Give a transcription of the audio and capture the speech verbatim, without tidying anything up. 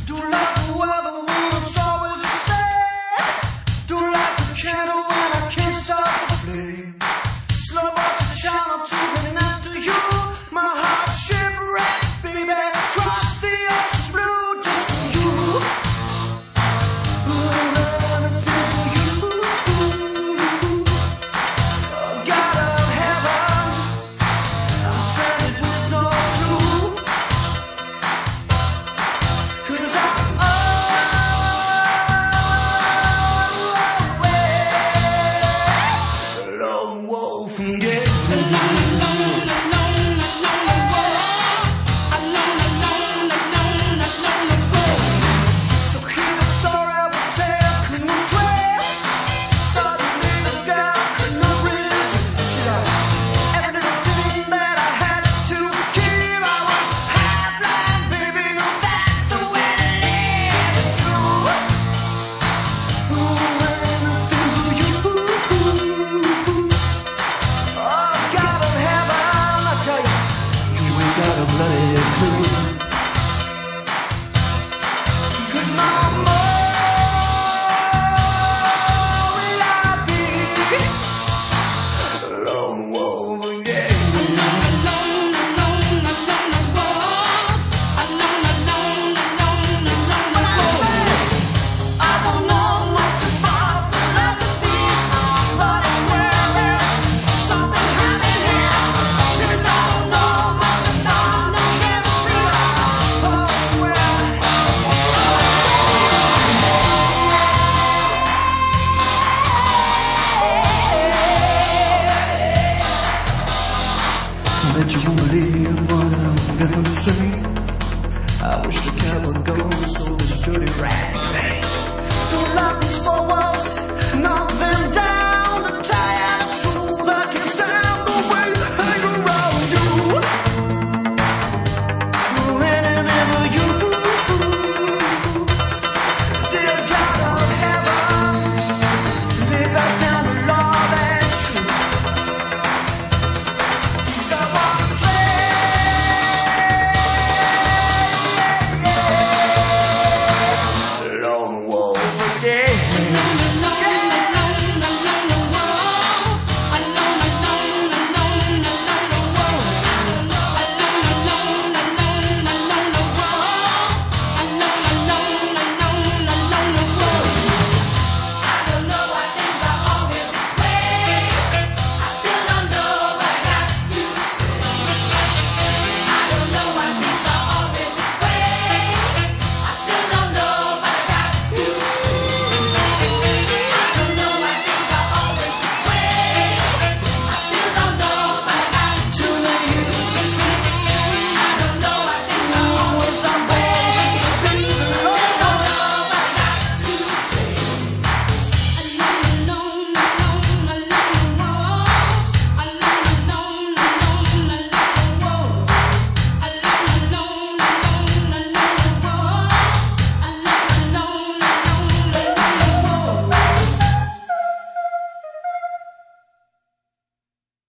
Do like the weather when it's always the same. Do like the candle when I can't stop the flame. Slow up the channel to be next to you. My heart's shipwrecked, baby. Cross the ocean's blue just for you. Ooh, anything for you. Oh, God of heaven, I'm stranded with no clue. 'Cause I'm always a lone wolf and get So hear the story of a tale, couldn't twist. Suddenly the girl could not resist. She lost everything that I had to keep. I was half blind, baby, no, that's the way it is. Ooh, ooh, anything for you. Oh, God of heaven, I tell you, you ain't got a bloody clue. 'Cause no more will I be a lone wolf again. I don't know much about philosophy, but I swear there's something happening here. 'Cause I don't know much about no chemistry. Oh, I swear. Bet you won't believe what I'm gonna say. I wish the cat would go so this dirty rat.